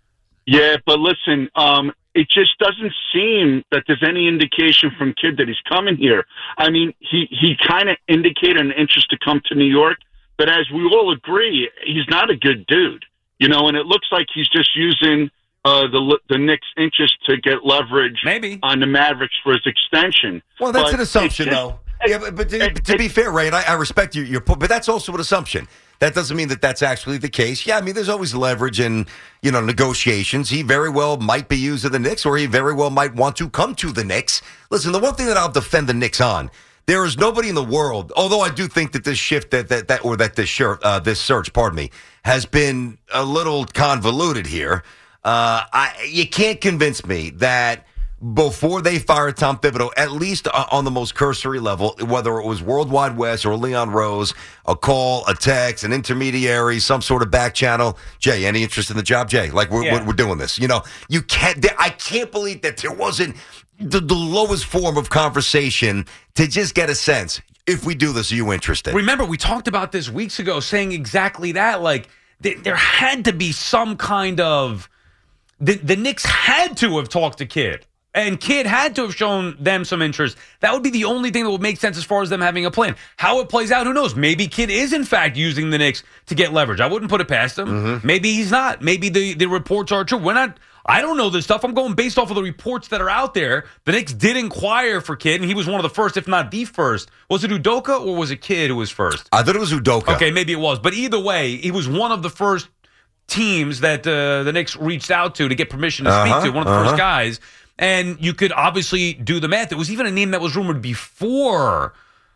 Yeah, but listen, um, it just doesn't seem that there's any indication from Kidd that he's coming here. I mean, he, he kind of indicated an interest to come to New York, but as we all agree, he's not a good dude, you know, and it looks like he's just using uh, the the Knicks' interest to get leverage Maybe. on the Mavericks for his extension. Well, that's But an assumption, it just- though. Yeah, but, but to, to be fair, Ray, and I, I respect your, your point, but that's also an assumption. That doesn't mean that that's actually the case. Yeah, I mean, there's always leverage in, you know, negotiations. He very well might be used to the Knicks, or he very well might want to come to the Knicks. Listen, the one thing that I'll defend the Knicks on, there is nobody in the world, although I do think that this shift, that that, that or that this shirt, uh, this search, pardon me, has been a little convoluted here. Uh, I, you can't convince me that before they fired Tom Thibodeau, at least on the most cursory level, whether it was World Wide West or Leon Rose, a call, a text, an intermediary, some sort of back channel. Jay, any interest in the job? Jay, like we're, Yeah. we're, we're doing this. You know, you can't, I can't believe that there wasn't the, the lowest form of conversation to just get a sense. If we do this, are you interested? Remember, we talked about this weeks ago, saying exactly that. Like, th- there had to be some kind of the, the Knicks had to have talked to Kidd. And Kidd had to have shown them some interest. That would be the only thing that would make sense as far as them having a plan. How it plays out, who knows? Maybe Kidd is, in fact, using the Knicks to get leverage. I wouldn't put it past him. Mm-hmm. Maybe he's not. Maybe the, the reports are true. We're not. I don't know this stuff. I'm going based off of the reports that are out there. The Knicks did inquire for Kidd, and he was one of the first, if not the first. Was it Udoka or was it Kidd who was first? I thought it was Udoka. Okay, maybe it was. But either way, he was one of the first teams that uh, the Knicks reached out to to get permission to Uh-huh, speak to, one of the uh-huh. first guys. And you could obviously do the math. It was even a name that was rumored before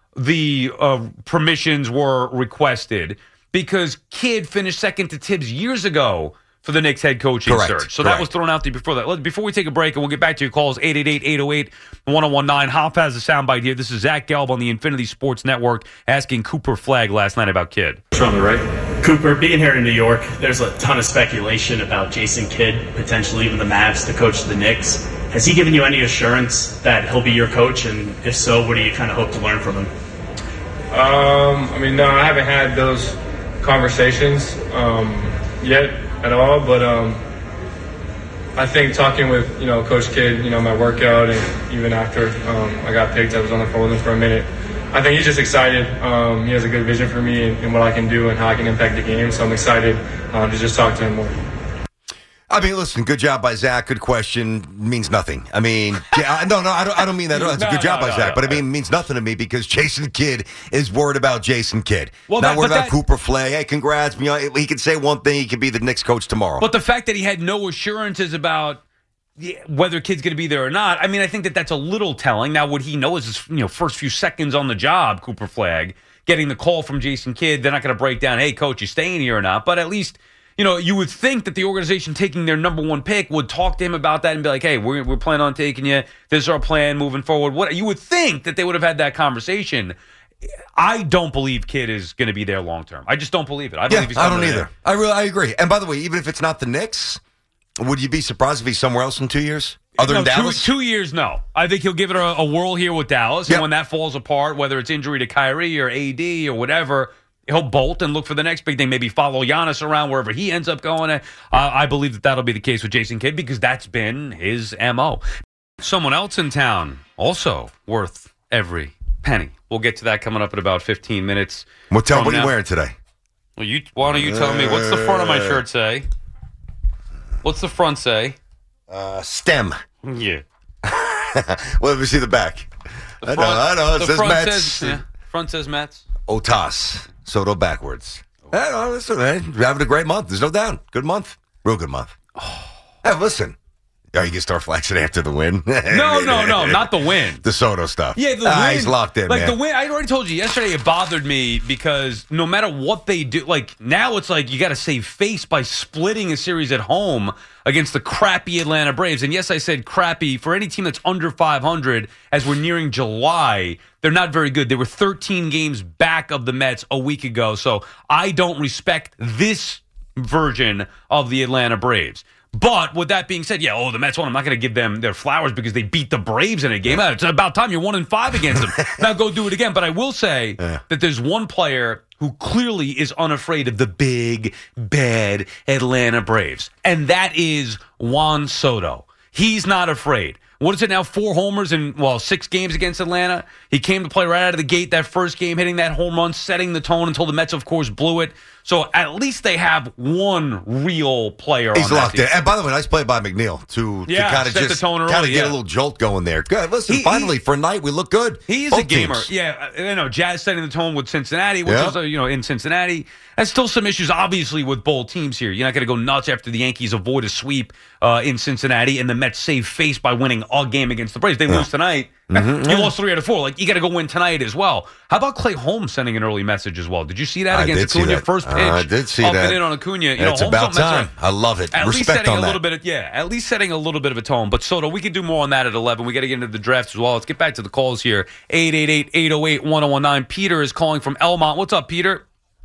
the uh, permissions were requested because Kidd finished second to Tibbs years ago for the Knicks head coaching Correct, search. So that correct. was thrown out there before that. Let- Before we take a break, and we'll get back to your calls, eight eight eight, eight oh eight, one oh one nine. Hop has a soundbite here. This is Zach Gelb on the Infinity Sports Network asking Cooper Flagg last night about Kidd. From the right. Cooper, being here in New York, there's a ton of speculation about Jason Kidd potentially leaving the Mavs to coach the Knicks. Has he given you any assurance that he'll be your coach? And if so, what do you kind of hope to learn from him? Um, I mean, no, I haven't had those conversations um, yet at all. But um, I think talking with, you know, Coach Kidd, you know, my workout and even after um, I got picked, I was on the phone with him for a minute. I think he's just excited. Um, he has a good vision for me and, and what I can do and how I can impact the game. So I'm excited um, to just talk to him more. Uh, I mean, listen, good job by Zach. Good question. Means nothing. I mean, yeah, no, no, I don't, I don't mean that. It's a No, good job no, by no, Zach, no. but I mean, it means nothing to me because Jason Kidd is worried about Jason Kidd. Well, Not that- worried but about that- Cooper Flay. Hey, congrats. You know, he could say one thing. He could be the Knicks coach tomorrow. But the fact that he had no assurances about yeah, whether Kidd's going to be there or not, I mean, I think that that's a little telling. Now, would he know his you know first few seconds on the job, Cooper Flagg, getting the call from Jason Kidd? They're not going to break down, hey, coach, you staying here or not? But at least, you know, you would think that the organization taking their number one pick would talk to him about that and be like, hey, we're, we're planning on taking you. This is our plan moving forward. What you would think that they would have had that conversation. I don't believe Kidd is going to be there long term. I just don't believe it. I believe yeah, he's I don't coming either. there. I really, I agree. And by the way, even if it's not the Knicks, would you be surprised if he's somewhere else in two years? Other No, than Dallas? Two, two years, no. I think he'll give it a, a whirl here with Dallas. Yep. And when that falls apart, whether it's injury to Kyrie or A D or whatever, he'll bolt and look for the next big thing. Maybe follow Giannis around wherever he ends up going. Uh, I believe that that'll be the case with Jason Kidd because that's been his M O. Someone else in town, also worth every penny. We'll get to that coming up in about fifteen minutes. Well, tell from what are you now. wearing today? Well, you, why don't you tell me? What's the front of my shirt say? What's the front say? Uh, STEM. Yeah. Well, let me see the back. The I know, I know. It the says front Mets. says, yeah, front says Mets. Otas. Soto backwards. I know, listen, man. You're having a great month. There's no doubt. Good month. Real good month. Hey, listen. Are you going to start flexing after the win? No, no, no, not the win. The Soto stuff. Yeah, the ah, win. He's locked in, like man. the win, I already told you yesterday. It bothered me because no matter what they do, like now it's like you got to save face by splitting a series at home against the crappy Atlanta Braves. And yes, I said crappy for any team that's under five hundred. As we're nearing July, they're not very good. They were thirteen games back of the Mets a week ago. So I don't respect this version of the Atlanta Braves. But with that being said, yeah, oh, the Mets won. I'm not going to give them their flowers because they beat the Braves in a game. It's about time you're one and five against them. Now go do it again. But I will say Yeah. that there's one player who clearly is unafraid of the big, bad Atlanta Braves, and that is Juan Soto. He's not afraid. What is it now? Four homers in, well, six games against Atlanta. He came to play right out of the gate that first game, hitting that home run, setting the tone until the Mets, of course, blew it. So at least they have one real player He's on that locked team. in. And by the way, nice play by McNeil to, Yeah, to kind of set the just tone kind of early, get yeah. a little jolt going there. Good. Listen, He- finally, he- for a night, we look good. He is Both a gamer. teams. Yeah, I know. Jazz setting the tone with Cincinnati, which Yeah. is, uh, you know, in Cincinnati. There's still some issues, obviously, with both teams here. You're not going to go nuts after the Yankees avoid a sweep uh, in Cincinnati and the Mets save face by winning a game against the Braves. They lose tonight. Mm-hmm. You lost three out of four. Like, you got to go win tonight as well. How about Clay Holmes sending an early message as well? Did you see that I against did see Acuna? that. First pitch. I did see up that. and in on Acuna. You And know, it's Holmes about don't mess time. around. I love it. At least Respect setting on a that. little bit of yeah, at least setting a little bit of a tone. But Soto, we could do more on that at eleven. We got to get into the draft as well. Let's get back to the calls here. eight eight eight, eight oh eight, one oh one nine. Peter is calling from Elmont. What's up, Peter?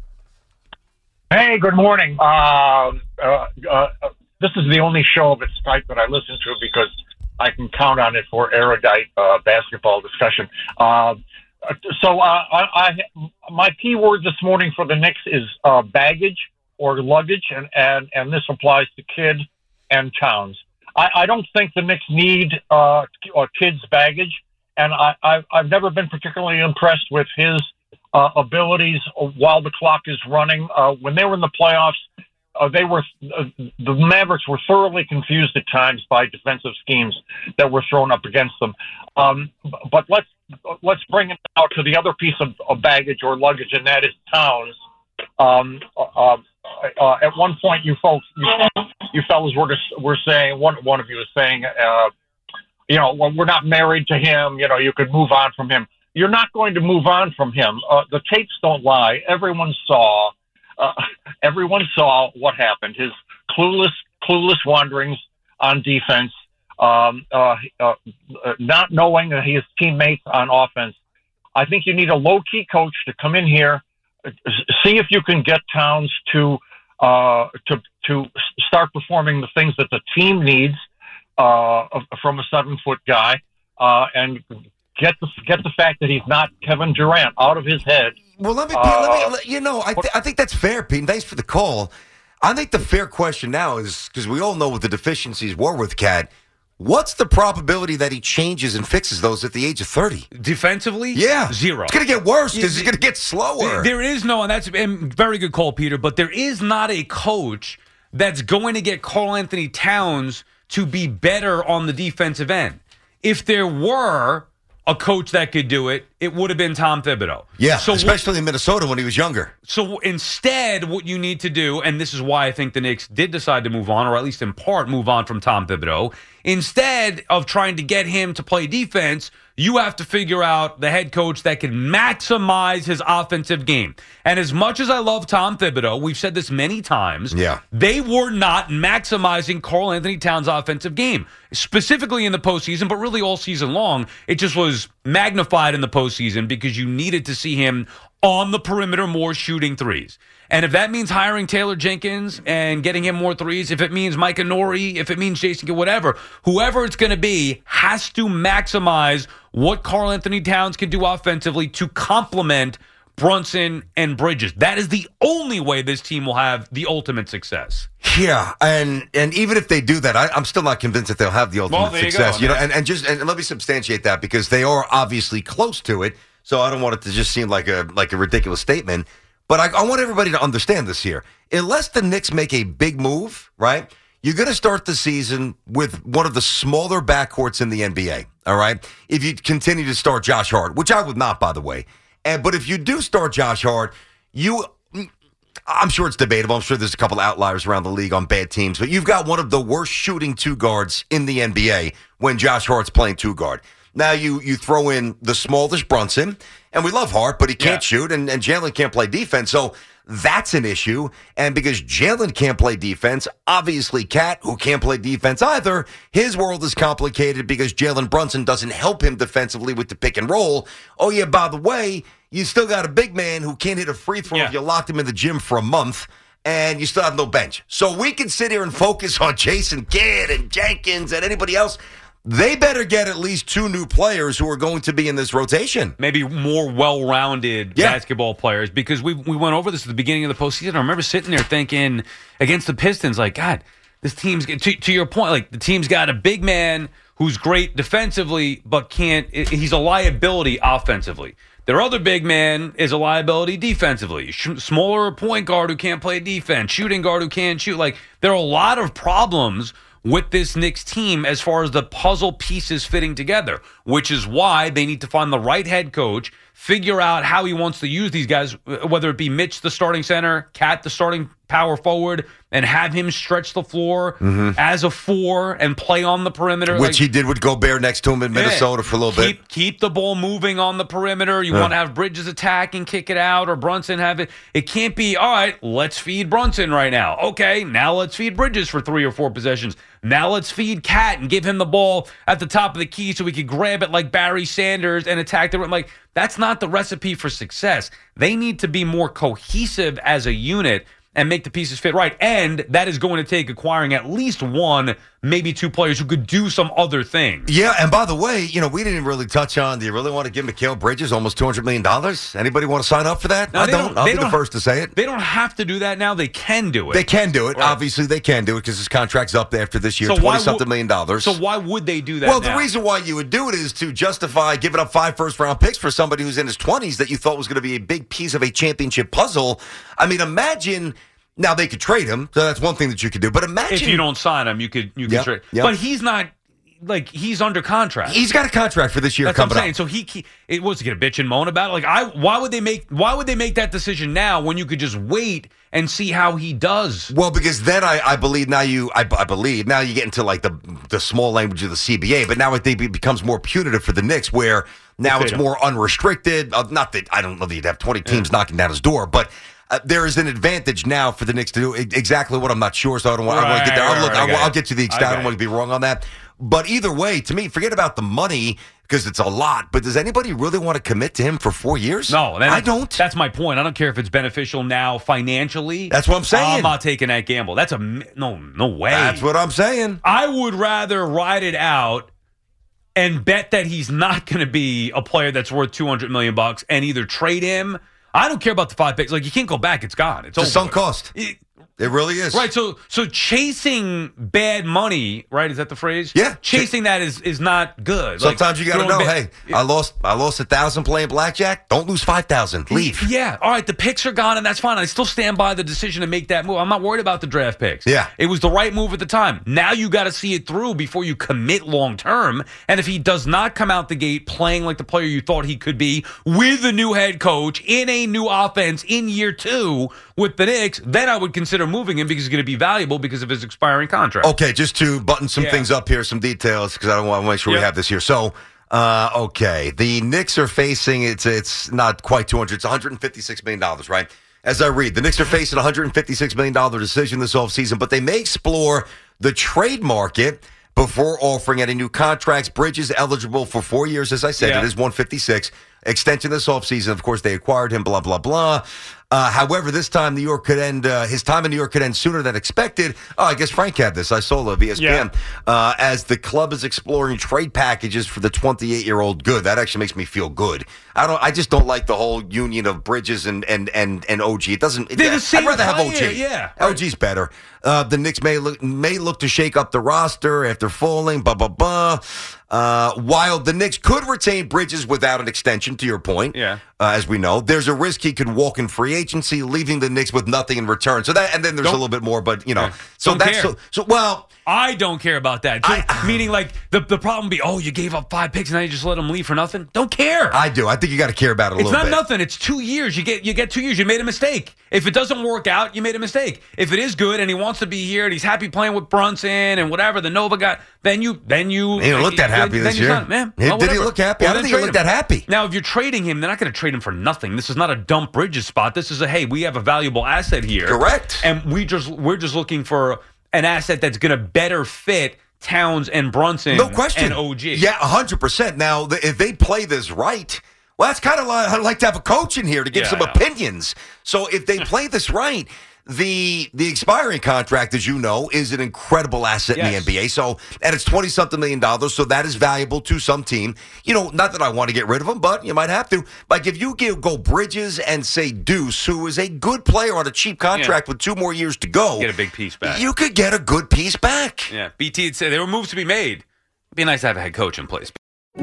Hey, good morning. Um, uh, uh, this is the only show of its type that I listen to because I can count on it for erudite uh, basketball discussion. Uh, so uh, I, I, my key word this morning for the Knicks is uh, baggage or luggage, and, and, and this applies to Kidd and Towns. I, I don't think the Knicks need uh, Kidd's baggage, and I, I've, I've never been particularly impressed with his Uh, abilities while the clock is running. Uh, when they were in the playoffs, uh, they were uh, the Mavericks were thoroughly confused at times by defensive schemes that were thrown up against them. Um, but let's let's bring it out to the other piece of, of baggage or luggage, and that is Towns. Um, uh, uh, at one point, you folks, you, you fellas were just, were saying one one of you was saying, uh, you know, well, we're not married to him. You know, you could move on from him. You're not going to move on from him. Uh, the tapes don't lie. Everyone saw, uh, everyone saw what happened. His clueless, clueless wanderings on defense, um, uh, uh, not knowing his teammates on offense. I think you need a low-key coach to come in here, see if you can get Towns to uh, to to start performing the things that the team needs uh, from a seven-foot guy, uh, and get the get the fact that he's not Kevin Durant out of his head. Well, let me, Uh, let me let, you know, I, th- I think that's fair, Pete. And thanks for the call. I think the fair question now is, because we all know what the deficiencies were with Cat, what's the probability that he changes and fixes those at the age of thirty? Defensively? Yeah. Zero. It's going to get worse because Yeah, he's going to get slower. There is no, and that's a very good call, Peter, but there is not a coach that's going to get Karl Anthony Towns to be better on the defensive end. If there were a coach that could do it, it would have been Tom Thibodeau. Yeah, so especially what, in Minnesota when he was younger. So instead, what you need to do, and this is why I think the Knicks did decide to move on, or at least in part move on from Tom Thibodeau, instead of trying to get him to play defense, you have to figure out the head coach that can maximize his offensive game. And as much as I love Tom Thibodeau, we've said this many times, yeah. they were not maximizing Karl Anthony Towns' offensive game, specifically in the postseason, but really all season long. It just was magnified in the postseason because you needed to see him on the perimeter more shooting threes. And if that means hiring Taylor Jenkins and getting him more threes, if it means Micah Nori, if it means Jason Kidd, whatever, whoever it's going to be has to maximize what Karl Anthony Towns can do offensively to complement Brunson and Bridges. That is the only way this team will have the ultimate success. Yeah, and and even if they do that, I, I'm still not convinced that they'll have the ultimate well, there success. You, go, you know, and, and just and let me substantiate that because they are obviously close to it. So I don't want it to just seem like a like a ridiculous statement. But I, I want everybody to understand this here. Unless the Knicks make a big move, right, you're going to start the season with one of the smaller backcourts in the N B A, all right? If you continue to start Josh Hart, which I would not, by the way. And But if you do start Josh Hart, you, I'm sure it's debatable. I'm sure there's a couple outliers around the league on bad teams. But you've got one of the worst shooting two guards in the N B A when Josh Hart's playing two guard. Now you you throw in the smallest Brunson, and we love Hart, but he can't yeah. shoot, and, and Jalen can't play defense. So that's an issue. And because Jalen can't play defense, obviously Cat, who can't play defense either, his world is complicated because Jalen Brunson doesn't help him defensively with the pick and roll. Oh, yeah, by the way, you still got a big man who can't hit a free throw yeah. if you locked him in the gym for a month. And you still have no bench. So we can sit here and focus on Jason Kidd and Jenkins and anybody else. They better get at least two new players who are going to be in this rotation. Maybe more well-rounded yeah. basketball players, because we we went over this at the beginning of the postseason. I remember sitting there thinking against the Pistons, like, God, this team's, to, to your point, like the team's got a big man who's great defensively, but can't, he's a liability offensively. Their other big man is a liability defensively. Sh- smaller point guard who can't play defense, shooting guard who can't shoot. Like, there are a lot of problems with this Knicks team as far as the puzzle pieces fitting together, which is why they need to find the right head coach, figure out how he wants to use these guys, whether it be Mitch, the starting center, Cat, the starting power forward, and have him stretch the floor mm-hmm. as a four and play on the perimeter. Which like, he did with Gobert next to him in Minnesota yeah, for a little keep, bit. Keep the ball moving on the perimeter. You yeah. want to have Bridges attack and kick it out, or Brunson have it. It can't be, all right, let's feed Brunson right now. Okay, now let's feed Bridges for three or four possessions. Now let's feed Cat and give him the ball at the top of the key so he could grab it like Barry Sanders and attack the rim. Like, that's not the recipe for success. They need to be more cohesive as a unit and make the pieces fit right. And that is going to take acquiring at least one, maybe two players who could do some other things. Yeah, and by the way, you know, we didn't really touch on, do you really want to give Mikal Bridges almost two hundred million dollars? Anybody want to sign up for that? No, I don't. don't. I'll be the first to say it. They don't have to do that now. They can do it. They can do it. Right. Obviously, they can do it because his contract's up after this year, so twenty-something million dollars. So why would they do that Well, now? the reason why you would do it is to justify giving up five first-round picks for somebody who's in his twenties that you thought was going to be a big piece of a championship puzzle. I mean, imagine... Now, they could trade him, so that's one thing that you could do. But imagine... If you don't sign him, you could you could yep, trade. Yep. But he's not... Like, he's under contract. He's got a contract for this year That's coming what I'm saying. up. So he, he it was to get a bitch and moan about it. Like, I why would they make why would they make that decision now when you could just wait and see how he does? Well, because then I, I believe now you I, I believe now you get into like the the small language of the C B A, but now it, it becomes more punitive for the Knicks, where now it's more unrestricted. Uh, not that I don't know that you'd have twenty teams yeah. knocking down his door, but. Uh, there is an advantage now for the Knicks to do exactly what I'm not sure, so I don't want right, to get there. Right, I'll, look, right, I'll, I'll get to the extent. I, I don't want to be wrong on that. But either way, to me, forget about the money because it's a lot. But does anybody really want to commit to him for four years? No, I don't. That's my point. I don't care if it's beneficial now financially. That's what I'm saying. I'm not taking that gamble. That's a no, no way. That's what I'm saying. I would rather ride it out and bet that he's not going to be a player that's worth two hundred million bucks and either trade him. I don't care about the five picks. Like, you can't go back. It's gone. It's, it's a sunk cost. It, It really is. Right. So so chasing bad money, right? Is that the phrase? Yeah. Chasing that is is not good. Sometimes Like, you got to know, bad, hey, I lost I lost a thousand playing blackjack. Don't lose five thousand. Leave. Yeah. All right. The picks are gone, and that's fine. I still stand by the decision to make that move. I'm not worried about the draft picks. Yeah. It was the right move at the time. Now you got to see it through before you commit long term. And if he does not come out the gate playing like the player you thought he could be with a new head coach in a new offense in year two with the Knicks, then I would consider moving him because he's going to be valuable because of his expiring contract. Okay, just to button some Yeah. things up here, some details, because I don't want to make sure Yep. we have this here. So, uh, okay, the Knicks are facing, it's it's not quite two hundred, it's one hundred fifty-six million dollars, right? As I read, the Knicks are facing a one hundred fifty-six million dollars decision this offseason, but they may explore the trade market before offering any new contracts. Bridges eligible for four years, as I said. Yeah. It is one fifty-six. Extension this offseason. Of course, they acquired him, blah, blah, blah. Uh, however, this time New York could end, uh, his time in New York could end sooner than expected. Oh, I guess Frank had this. I saw it on E S P N. Yeah. Uh, as the club is exploring trade packages for the twenty-eight-year-old good. That actually makes me feel good. I don't. I just don't like the whole union of Bridges and and and, and O G. It doesn't. It, They're the same I'd rather have O player, G. yeah. O G's better. Uh, the Knicks may look may look to shake up the roster after falling. Blah blah blah. Uh, while the Knicks could retain Bridges without an extension, to your point, Yeah. uh, as we know, there's a risk he could walk in free agency, leaving the Knicks with nothing in return. So that, and then there's Don't- a little bit more, but you know, Yeah. so Don't that's care. so, so. Well, I don't care about that. So, meaning, like, the, the problem be, oh, you gave up five picks and now you just let him leave for nothing? Don't care. I do. I think you got to care about it a It's little not bit. nothing. It's two years. You get you get two years. You made a mistake. If it doesn't work out, you made a mistake. If it is good and he wants to be here and he's happy playing with Brunson and whatever the Nova guy, then you then you He didn't look that happy then this you year. sign- man, He- well, did he whatever. look happy? I Well, don't then think he trade looked him. that happy. Now, if you're trading him, they're not going to trade him for nothing. This is not a dump Bridges spot. This is a hey, we have a valuable asset here, Correct. And we just we're just looking for an asset that's going to better fit Towns and Brunson, No question. and O G. Yeah, one hundred percent. Now, th- if they play this right, well, that's kind of like, I'd like to have a coach in here to give Yeah, some I know. opinions. So if they play this right, the the expiring contract, as you know, is an incredible asset in the Yes. N B A. So, and it's twenty-something million dollars, so that is valuable to some team. You know, not that I want to get rid of him, but you might have to. Like if you give, go Bridges and say Deuce, who is a good player on a cheap contract with two more years to go, Get a big piece back. you could get a good piece back. Yeah, B T had said there were moves to be made. It'd be nice to have a head coach in place.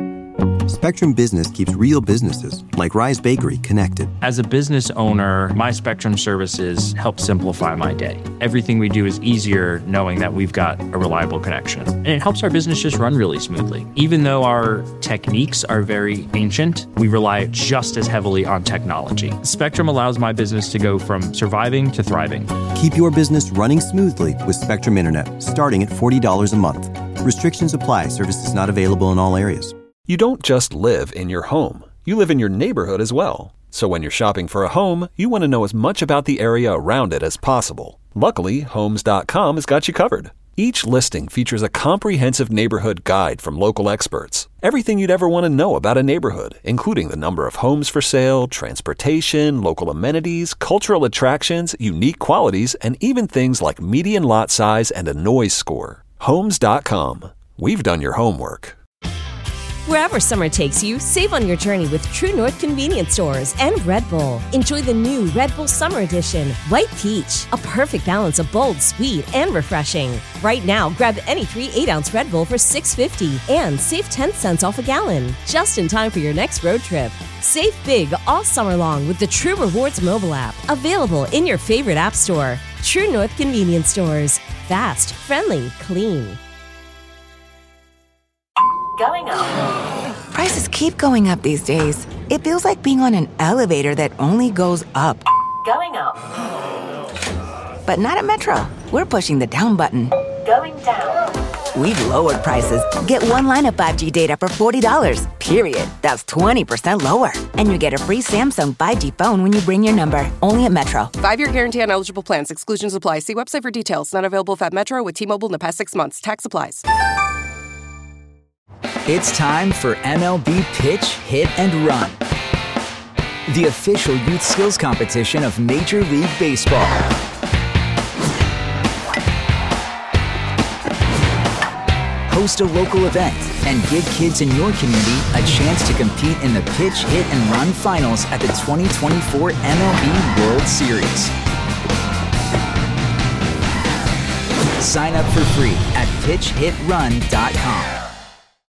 Spectrum Business keeps real businesses, like Rise Bakery, connected. As a business owner, my Spectrum services help simplify my day. Everything we do is easier knowing that we've got a reliable connection. And it helps our business just run really smoothly. Even though our techniques are very ancient, we rely just as heavily on technology. Spectrum allows my business to go from surviving to thriving. Keep your business running smoothly with Spectrum Internet, starting at forty dollars a month. Restrictions apply. Services not available in all areas. You don't just live in your home. You live in your neighborhood as well. So when you're shopping for a home, you want to know as much about the area around it as possible. Luckily, Homes dot com has got you covered. Each listing features a comprehensive neighborhood guide from local experts. Everything you'd ever want to know about a neighborhood, including the number of homes for sale, transportation, local amenities, cultural attractions, unique qualities, and even things like median lot size and a noise score. Homes dot com. We've done your homework. Wherever summer takes you, save on your journey with True North Convenience Stores and Red Bull. Enjoy the new Red Bull Summer Edition, White Peach, a perfect balance of bold, sweet, and refreshing. Right now, grab any three eight-ounce Red Bull for six fifty and save ten cents off a gallon, just in time for your next road trip. Save big all summer long with the True Rewards mobile app, available in your favorite app store. True North Convenience Stores. Fast, friendly, clean. Going up. Prices keep going up these days. It feels like being on an elevator that only goes up. Going up. But not at Metro. We're pushing the down button. Going down. We've lowered prices. Get one line of five G data for forty dollars. Period. That's twenty percent lower. And you get a free Samsung five G phone when you bring your number. Only at Metro. Five-year guarantee on eligible plans. Exclusions apply. See website for details. Not available if at Metro with T-Mobile in the past six months. Tax applies. It's time for M L B Pitch, Hit, and Run, the official youth skills competition of Major League Baseball. Host a local event and give kids in your community a chance to compete in the Pitch, Hit, and Run finals at the twenty twenty-four M L B World Series. Sign up for free at pitch hit run dot com.